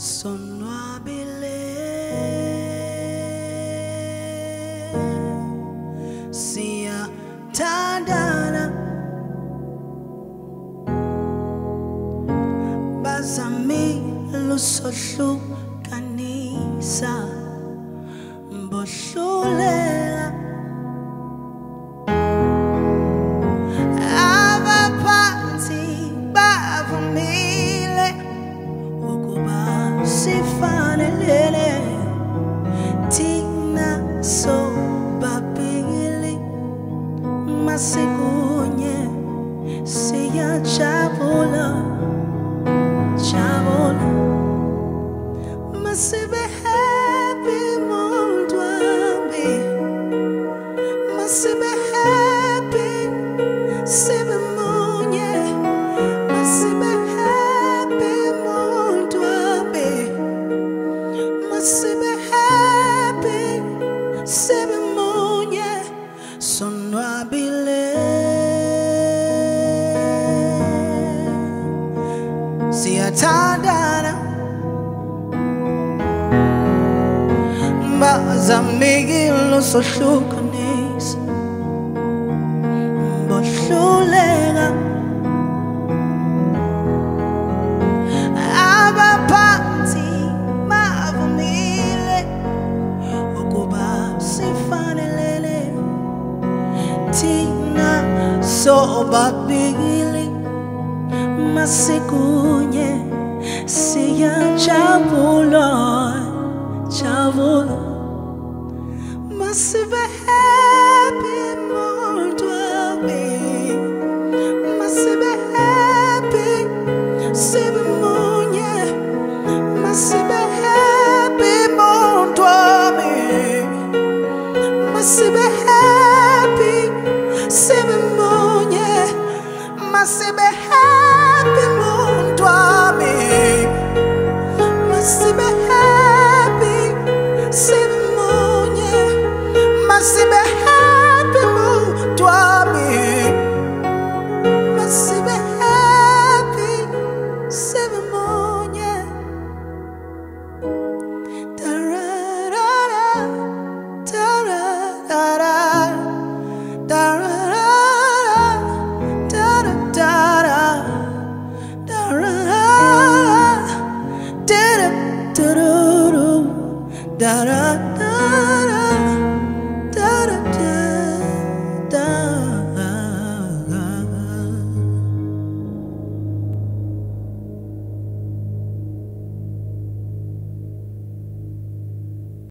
sonwabile siyathandana bazamile sohlukanisa bohlulela abaphansi bavumile ukuba sifanelele thina sobabili masikunye siyajabula masibe happy muntu wami masibe happy sibe munye masibe happy muntu wami masibe happy sibe munye sonwabile siyathandana bazamile sohlukanisa bohluleka abaphansi bavumile ukuba sifanelele thina sobabili masikunye siyajabula jabula masibe happy muntu wami masibe happy sibe munye masibe happy muntu wami masibe happy sibe munye masibe happy